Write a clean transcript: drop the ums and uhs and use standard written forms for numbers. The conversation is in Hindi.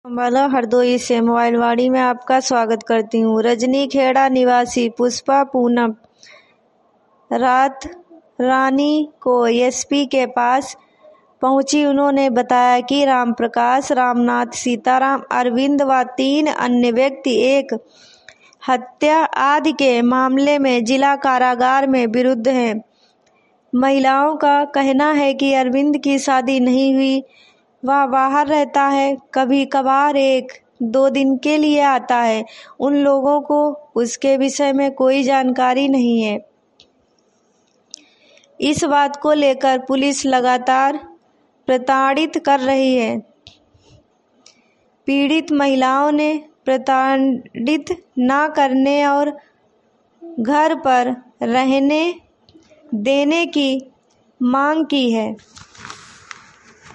अम्बाला हरदोई से मोबाइलवाड़ी में आपका स्वागत करती हूँ। रजनीखेड़ा निवासी पुष्पा पूनम रात रानी को एसपी के पास पहुंची। उन्होंने बताया कि रामप्रकाश, रामनाथ, सीताराम, अरविंद व 3 अन्य व्यक्ति एक हत्या आदि के मामले में जिला कारागार में विरुद्ध हैं। महिलाओं का कहना है कि अरविंद की शादी नहीं हुई, वह बाहर रहता है, कभी कभार 1-2 दिन के लिए आता है। उन लोगों को उसके विषय में कोई जानकारी नहीं है। इस बात को लेकर पुलिस लगातार प्रताड़ित कर रही है। पीड़ित महिलाओं ने प्रताड़ित न करने और घर पर रहने देने की मांग की है।